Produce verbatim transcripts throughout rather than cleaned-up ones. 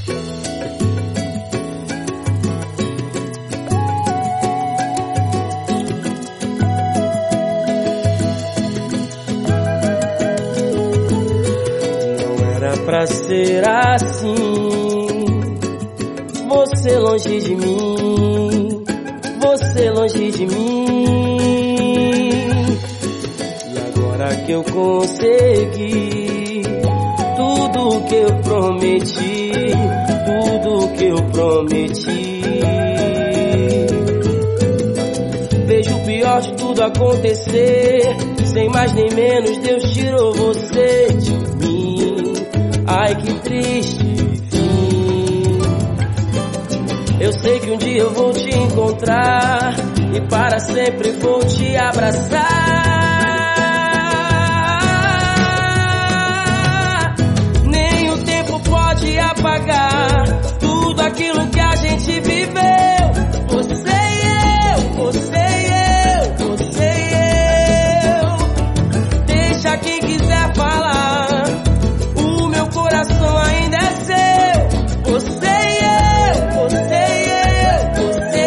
Pra ser assim, você longe de mim, você longe de mim. E agora que eu consegui tudo que eu prometi, tudo que eu prometi, vejo o pior de tudo acontecer. Sem mais nem menos, Deus tirou você de mim. Ai, que triste fim. Eu sei que um dia eu vou te encontrar e para sempre vou te abraçar. Nem o tempo pode apagar tudo aquilo que a gente viveu. Você e eu, você e eu, você e eu. Deixa quem quiser falar, coração ainda é seu. Você e eu, você e eu, você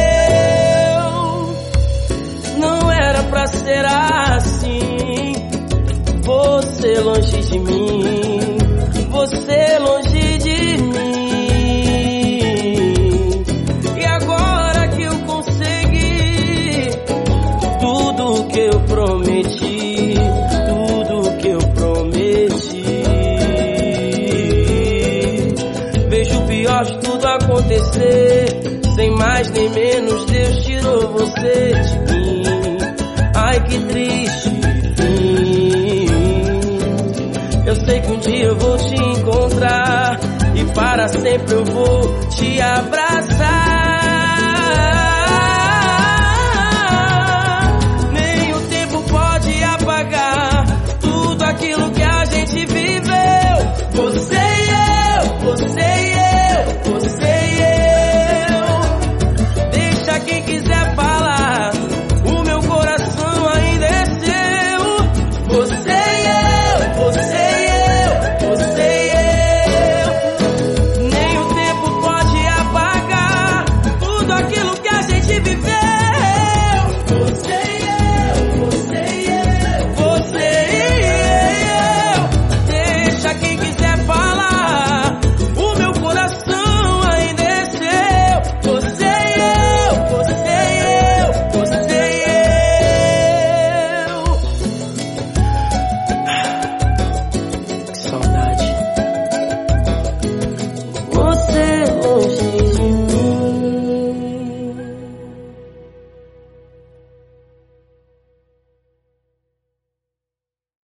e eu. Não era pra ser assim. Você longe de mim, você longe de mim. E agora que eu consegui tudo que eu prometi, tudo que eu prometi, de tudo acontecer. Sem mais nem menos, Deus tirou você de mim. Ai, que triste fim. Eu sei que um dia eu vou te encontrar e para sempre eu vou te abraçar.